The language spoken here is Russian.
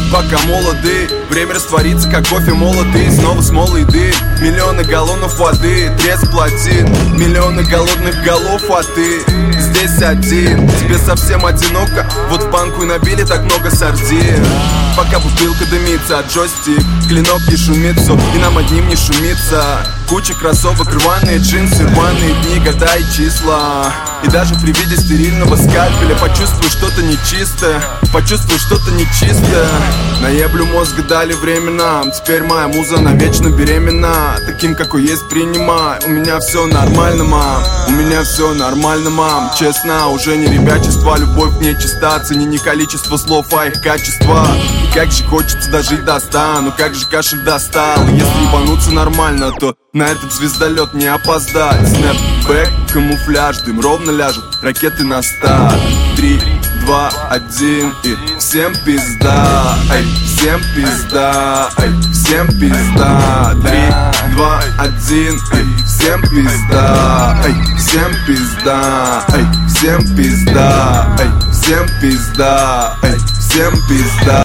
пока молоды. Время растворится, как кофе молотый. Снова смолы и дым, миллионы галлонов воды. Треск плотин, миллионы голодных голов. А ты здесь один, тебе совсем одиноко. Вот в банку и набили так много сардин. Пока бутылка дымится, от джойстик клинок не шумит все, и нам одним не шумится. Куча кроссовок, рваные джинсы, рваные дни, года и числа. И даже при виде стерильного скальпеля почувствую что-то нечистое, почувствую что-то нечистое. Наеблю мозг дали время нам, теперь моя муза навечно беременна. Таким, какой есть, принимай. У меня все нормально, мам, у меня все нормально, мам. Честно, уже не ребячество, любовь не чиста. Цени не количество слов, а их качество. И как же хочется дожить до 100, ну как же кашель достал. Если ебануться нормально, то на этот звездолет не опоздать. Снэпбэк, камуфляж, дым ровно ляжет, ракеты на старт. 3, 2, 1 и всем пизда. Эй, всем пизда, эй, всем пизда. 3, 2, 1 и всем пизда. Эй, всем пизда, эй, всем пизда, эй, всем пизда, эй, всем пизда.